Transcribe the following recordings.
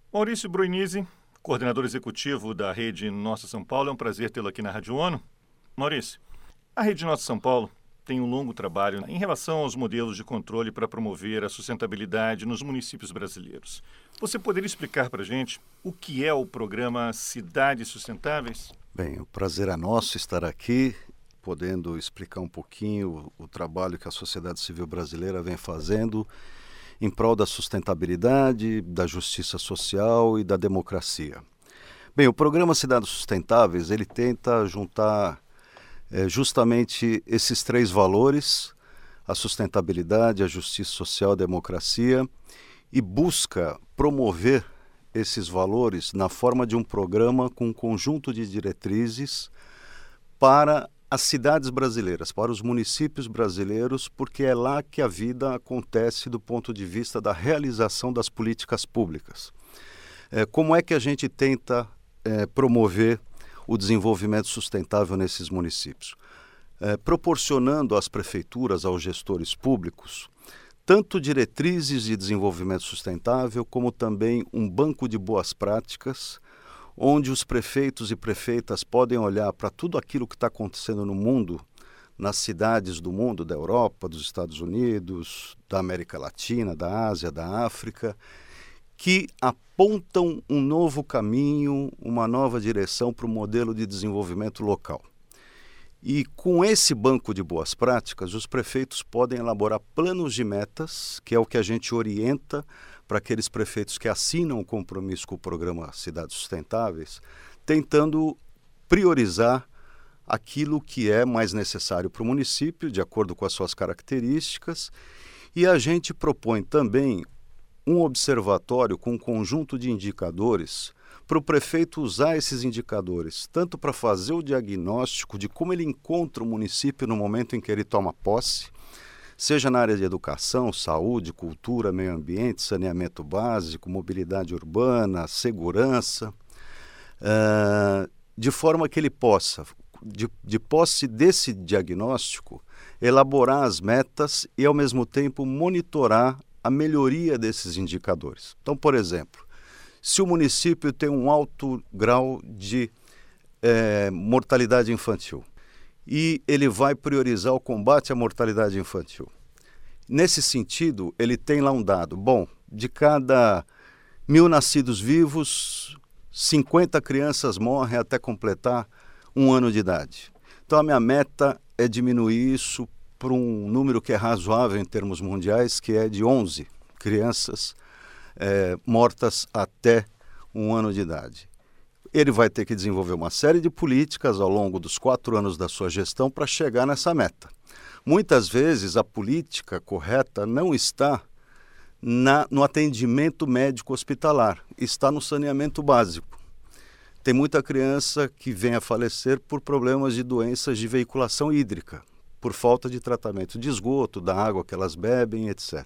Maurício Brunisi, coordenador executivo da Rede Nossa São Paulo, é um prazer tê-lo aqui na Rádio ONU. Maurício, a Rede Nossa São Paulo tem um longo trabalho em relação aos modelos de controle para promover a sustentabilidade nos municípios brasileiros. Você poderia explicar para a gente o que é o programa Cidades Sustentáveis? Bem, o prazer é nosso estar aqui, podendo explicar um pouquinho o trabalho que a sociedade civil brasileira vem fazendo em prol da sustentabilidade, da justiça social e da democracia. Bem, o programa Cidades Sustentáveis, ele tenta juntar justamente esses três valores, a sustentabilidade, a justiça social, a democracia, e busca promover esses valores na forma de um programa com um conjunto de diretrizes para as cidades brasileiras, para os municípios brasileiros, porque é lá que a vida acontece do ponto de vista da realização das políticas públicas. Como é que a gente tenta promover o desenvolvimento sustentável nesses municípios? Proporcionando às prefeituras, aos gestores públicos, tanto diretrizes de desenvolvimento sustentável, como também um banco de boas práticas, onde os prefeitos e prefeitas podem olhar para tudo aquilo que está acontecendo no mundo, nas cidades do mundo, da Europa, dos Estados Unidos, da América Latina, da Ásia, da África, que apontam um novo caminho, uma nova direção para o modelo de desenvolvimento local. E com esse banco de boas práticas, os prefeitos podem elaborar planos de metas, que é o que a gente orienta para aqueles prefeitos que assinam o compromisso com o programa Cidades Sustentáveis, tentando priorizar aquilo que é mais necessário para o município, de acordo com as suas características, e a gente propõe também um observatório com um conjunto de indicadores para o prefeito usar esses indicadores, tanto para fazer o diagnóstico de como ele encontra o município no momento em que ele toma posse, seja na área de educação, saúde, cultura, meio ambiente, saneamento básico, mobilidade urbana, segurança, de forma que ele possa, de posse desse diagnóstico, elaborar as metas e, ao mesmo tempo, monitorar a melhoria desses indicadores. Então, por exemplo, se o município tem um alto grau de mortalidade infantil e ele vai priorizar o combate à mortalidade infantil. Nesse sentido, ele tem lá um dado. Bom, de cada 1.000 nascidos vivos, 50 crianças morrem até completar 1 ano de idade. Então, a minha meta é diminuir isso para um número que é razoável em termos mundiais, que é de 11 crianças mortas até 1 ano de idade. Ele vai ter que desenvolver uma série de políticas ao longo dos 4 anos da sua gestão para chegar nessa meta. Muitas vezes a política correta não está no atendimento médico hospitalar, está no saneamento básico. Tem muita criança que vem a falecer por problemas de doenças de veiculação hídrica, por falta de tratamento de esgoto, da água que elas bebem, etc.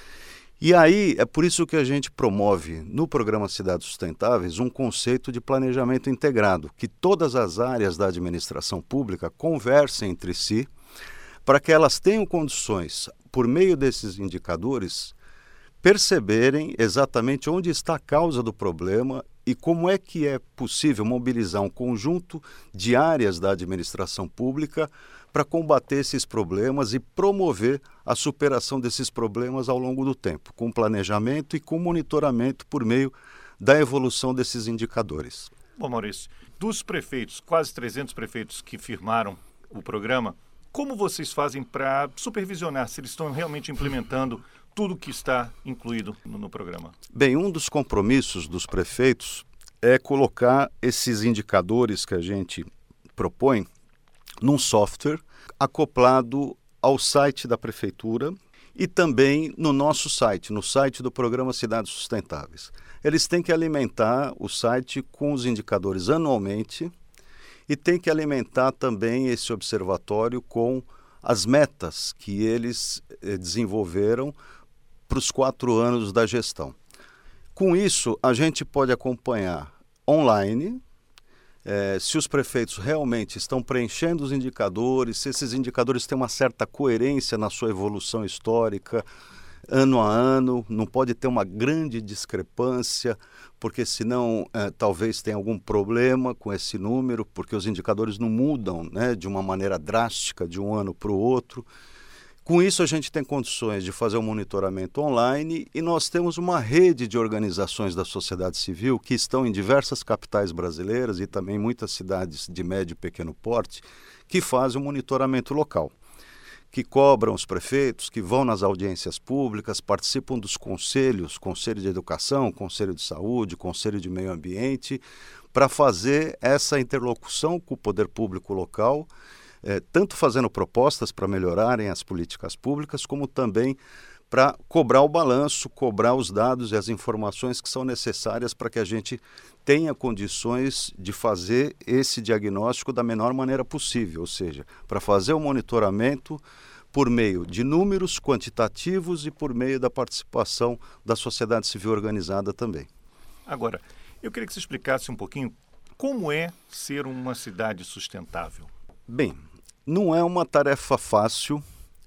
E aí, é por isso que a gente promove no programa Cidades Sustentáveis um conceito de planejamento integrado, que todas as áreas da administração pública conversem entre si para que elas tenham condições, por meio desses indicadores, perceberem exatamente onde está a causa do problema e como é que é possível mobilizar um conjunto de áreas da administração pública para combater esses problemas e promover a superação desses problemas ao longo do tempo, com planejamento e com monitoramento por meio da evolução desses indicadores. Bom, Maurício, dos prefeitos, quase 300 prefeitos que firmaram o programa, como vocês fazem para supervisionar se eles estão realmente implementando tudo que está incluído no programa? Bem, um dos compromissos dos prefeitos é colocar esses indicadores que a gente propõe num software acoplado ao site da prefeitura e também no nosso site, no site do programa Cidades Sustentáveis. Eles têm que alimentar o site com os indicadores anualmente e têm que alimentar também esse observatório com as metas que eles desenvolveram para os 4 anos da gestão. Com isso, a gente pode acompanhar online se os prefeitos realmente estão preenchendo os indicadores, se esses indicadores têm uma certa coerência na sua evolução histórica, ano a ano, não pode ter uma grande discrepância, porque senão talvez tenha algum problema com esse número, porque os indicadores não mudam, né, de uma maneira drástica de um ano para o outro. Com isso, a gente tem condições de fazer um monitoramento online e nós temos uma rede de organizações da sociedade civil que estão em diversas capitais brasileiras e também em muitas cidades de médio e pequeno porte que fazem o monitoramento local, que cobram os prefeitos, que vão nas audiências públicas, participam dos conselhos, Conselho de Educação, Conselho de Saúde, Conselho de Meio Ambiente, para fazer essa interlocução com o poder público local, tanto fazendo propostas para melhorarem as políticas públicas, como também para cobrar o balanço, cobrar os dados e as informações que são necessárias para que a gente tenha condições de fazer esse diagnóstico da menor maneira possível, ou seja, para fazer o monitoramento por meio de números quantitativos e por meio da participação da sociedade civil organizada também. Agora, eu queria que você explicasse um pouquinho como é ser uma cidade sustentável. Bem, não é uma tarefa fácil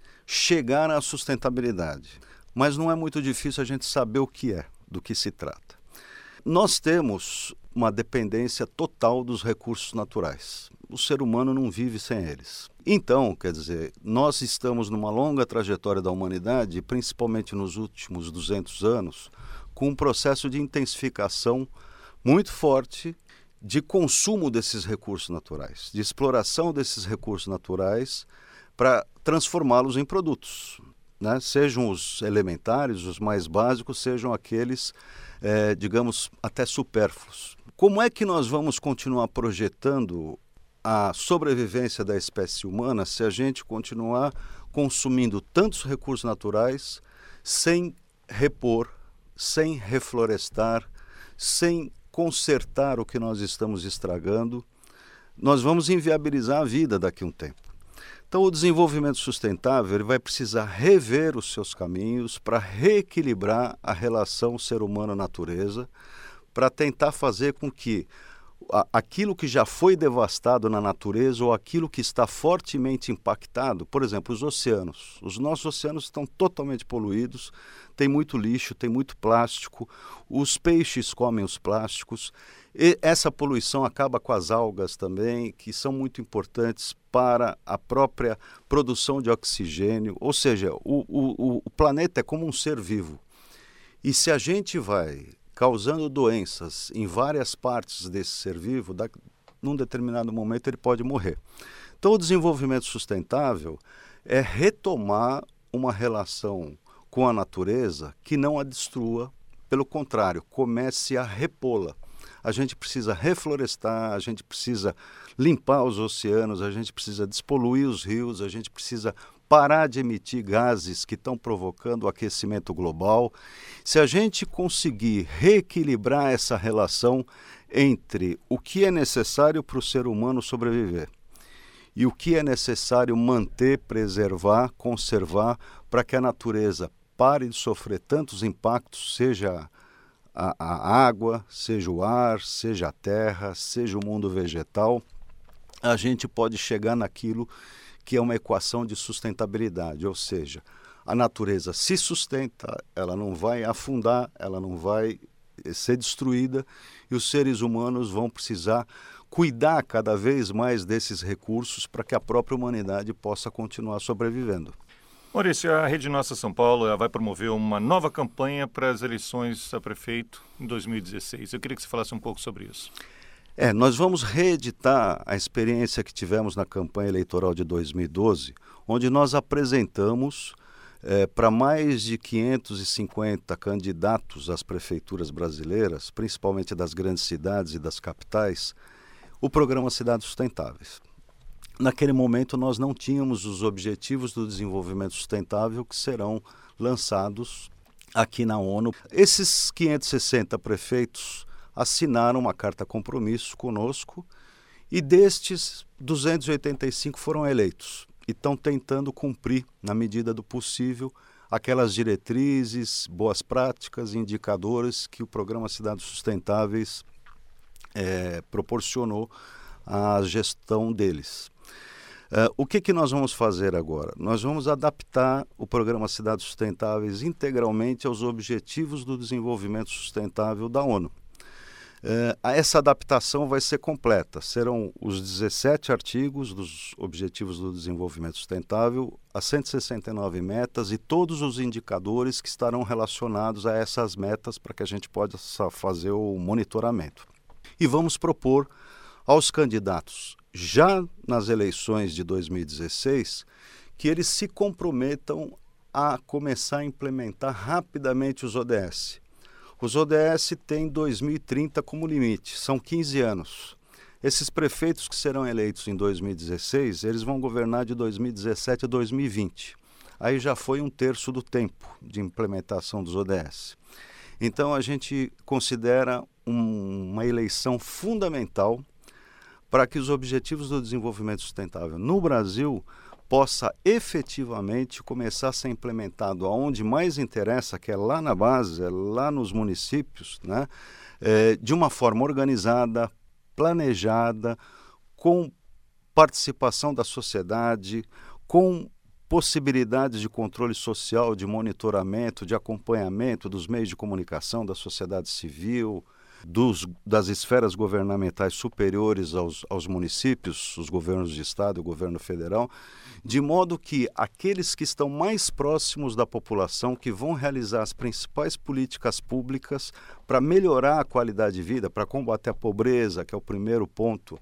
chegar à sustentabilidade, mas não é muito difícil a gente saber o que é, do que se trata. Nós temos uma dependência total dos recursos naturais. O ser humano não vive sem eles. Então, quer dizer, nós estamos numa longa trajetória da humanidade, principalmente nos últimos 200 anos, com um processo de intensificação muito forte de consumo desses recursos naturais, de exploração desses recursos naturais para transformá-los em produtos, né? Sejam os elementares, os mais básicos, sejam aqueles, digamos, até supérfluos. Como é que nós vamos continuar projetando a sobrevivência da espécie humana se a gente continuar consumindo tantos recursos naturais sem repor, sem reflorestar, sem consertar o que nós estamos estragando? Nós vamos inviabilizar a vida daqui a um tempo. Então, o desenvolvimento sustentável ele vai precisar rever os seus caminhos para reequilibrar a relação ser humano-natureza, para tentar fazer com que aquilo que já foi devastado na natureza ou aquilo que está fortemente impactado, por exemplo, os oceanos. Os nossos oceanos estão totalmente poluídos, tem muito lixo, tem muito plástico, os peixes comem os plásticos, e essa poluição acaba com as algas também, que são muito importantes para a própria produção de oxigênio, ou seja, o planeta é como um ser vivo. E se a gente vai causando doenças em várias partes desse ser vivo, num determinado momento ele pode morrer. Então o desenvolvimento sustentável é retomar uma relação com a natureza que não a destrua, pelo contrário, comece a repô-la. A gente precisa reflorestar, a gente precisa limpar os oceanos, a gente precisa despoluir os rios, a gente precisa parar de emitir gases que estão provocando o aquecimento global. Se a gente conseguir reequilibrar essa relação entre o que é necessário para o ser humano sobreviver e o que é necessário manter, preservar, conservar, para que a natureza pare de sofrer tantos impactos, seja a água, seja o ar, seja a terra, seja o mundo vegetal, a gente pode chegar naquilo que é uma equação de sustentabilidade, ou seja, a natureza se sustenta, ela não vai afundar, ela não vai ser destruída e os seres humanos vão precisar cuidar cada vez mais desses recursos para que a própria humanidade possa continuar sobrevivendo. Maurício, a Rede Nossa São Paulo vai promover uma nova campanha para as eleições a prefeito em 2016. Eu queria que você falasse um pouco sobre isso. Nós vamos reeditar a experiência que tivemos na campanha eleitoral de 2012, onde nós apresentamos para mais de 550 candidatos às prefeituras brasileiras, principalmente das grandes cidades e das capitais, o programa Cidades Sustentáveis. Naquele momento nós não tínhamos os objetivos do desenvolvimento sustentável que serão lançados aqui na ONU. Esses 560 prefeitos assinaram uma carta compromisso conosco e destes 285 foram eleitos e estão tentando cumprir, na medida do possível, aquelas diretrizes, boas práticas, indicadores que o programa Cidades Sustentáveis proporcionou à gestão deles. O que nós vamos fazer agora? Nós vamos adaptar o programa Cidades Sustentáveis integralmente aos Objetivos do Desenvolvimento Sustentável da ONU. Essa adaptação vai ser completa. Serão os 17 artigos dos Objetivos do Desenvolvimento Sustentável, as 169 metas e todos os indicadores que estarão relacionados a essas metas para que a gente possa fazer o monitoramento. E vamos propor aos candidatos, já nas eleições de 2016, que eles se comprometam a começar a implementar rapidamente os ODS. Os ODS têm 2030 como limite, são 15 anos. Esses prefeitos que serão eleitos em 2016, eles vão governar de 2017 a 2020. Aí já foi 1/3 do tempo de implementação dos ODS. Então a gente considera uma eleição fundamental para que os Objetivos do Desenvolvimento Sustentável no Brasil possa efetivamente começar a ser implementado aonde mais interessa, que é lá na base, é lá nos municípios, né? De uma forma organizada, planejada, com participação da sociedade, com possibilidades de controle social, de monitoramento, de acompanhamento dos meios de comunicação, da sociedade civil, das esferas governamentais superiores aos municípios, os governos de estado e o governo federal, de modo que aqueles que estão mais próximos da população, que vão realizar as principais políticas públicas para melhorar a qualidade de vida, para combater a pobreza, que é o primeiro ponto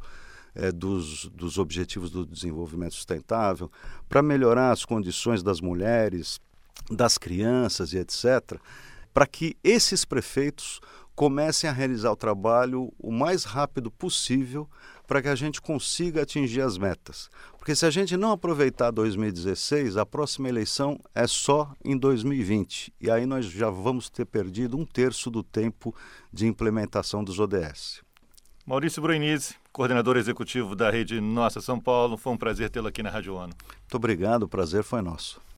dos Objetivos do Desenvolvimento Sustentável, para melhorar as condições das mulheres, das crianças e etc., para que esses prefeitos comecem a realizar o trabalho o mais rápido possível para que a gente consiga atingir as metas. Porque se a gente não aproveitar 2016, a próxima eleição é só em 2020. E aí nós já vamos ter perdido 1/3 do tempo de implementação dos ODS. Maurício Broinise, coordenador executivo da Rede Nossa São Paulo, foi um prazer tê-lo aqui na Rádio ONU. Muito obrigado, o prazer foi nosso.